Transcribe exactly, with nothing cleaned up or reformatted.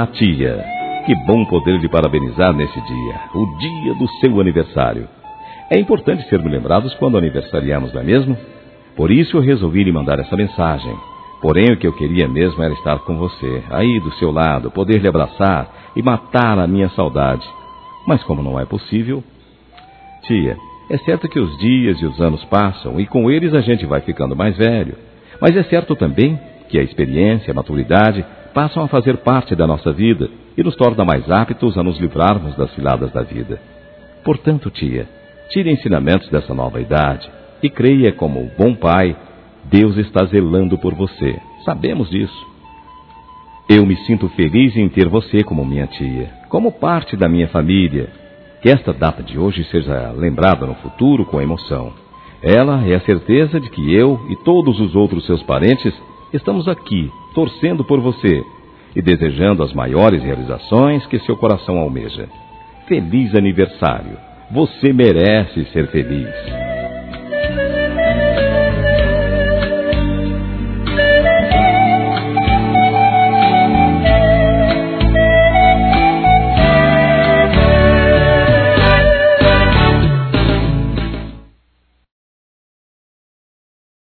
Olá, tia. Que bom poder lhe parabenizar nesse dia, o dia do seu aniversário. É importante sermos lembrados quando aniversariamos, não é mesmo? Por isso eu resolvi lhe mandar essa mensagem. Porém, o que eu queria mesmo era estar com você, aí do seu lado, poder lhe abraçar e matar a minha saudade. Mas como não é possível... Tia, é certo que os dias e os anos passam e com eles a gente vai ficando mais velho. Mas é certo também que a experiência, a maturidade passam a fazer parte da nossa vida e nos torna mais aptos a nos livrarmos das ciladas da vida. Portanto, tia, tire ensinamentos dessa nova idade e creia como bom pai, Deus está zelando por você. Sabemos disso. Eu me sinto feliz em ter você como minha tia, como parte da minha família. Que esta data de hoje seja lembrada no futuro com emoção. Ela é a certeza de que eu e todos os outros seus parentes estamos aqui, torcendo por você e desejando as maiores realizações que seu coração almeja. Feliz aniversário! Você merece ser feliz!